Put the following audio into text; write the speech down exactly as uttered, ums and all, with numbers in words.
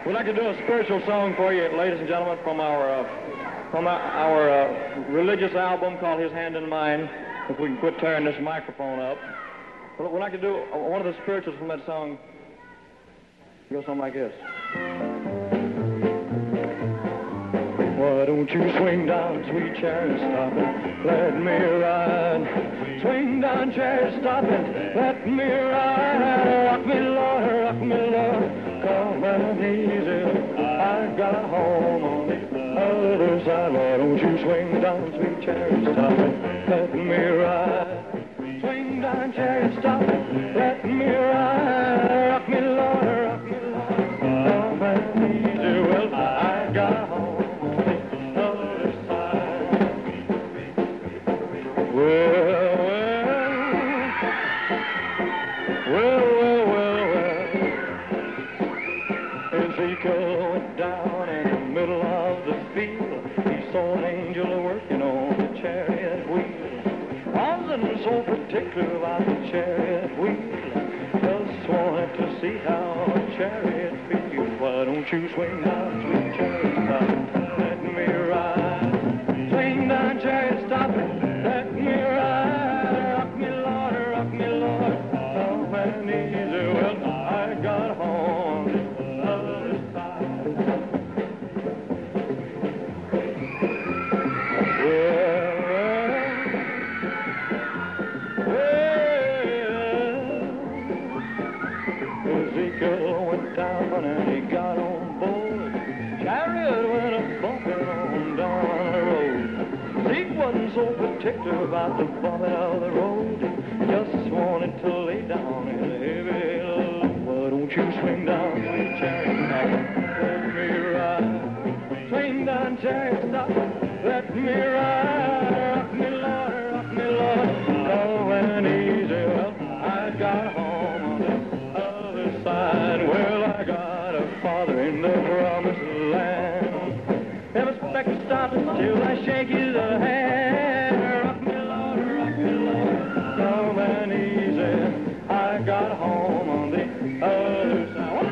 We'd like to do a spiritual song for you, ladies and gentlemen, from our uh, from our, our uh, religious album called His Hand in Mine. If we can quit tearing this microphone up. We'd like to do one of the spirituals from that song. It goes something like this. Why don't you swing down, sweet chariot, stop it, let me ride. Swing down, chariot, stop it, let me ride. Rock me, Lord, rock me, Lord, come and easy. I got home on the other side. Why don't you swing down, sweet chariot, stop it, let me ride. Swing down, chariot, stop it, let me ride. Rock me, Lord, rock me, Lord, come and easy. Well, I got home. Well, well, well, well, well, Ezekiel went down in the middle of the field. He saw an angel working on the chariot wheel. Wasn't so particular about the chariot wheel, just wanted to see how a chariot feels. Why don't you swing down, sweet chariot, stop it, let me ride. Swing down, chariot, stop it. Let me ride, rock me, Lord, rock me, Lord, come and easy. Well, I got home on the other side. Well, well, Ezekiel went down and he got on board. Chariot went a bumping on down the road. Zeke wasn't so particular about the bumping of the road. He just wanted to lay down in a heavy load. Why don't you swing down, sweet chariot, stop, let me ride. Swing down, chariot, stop, let me ride. Rock me, Lord, rock me, Lord, slow and easy. Well, I got home on the other side. Well, I got a father in the promised land. Never expect to stop until I shake his hand. Rock me, Lord, rock me, Lord, slow and easy. I got home on the other side.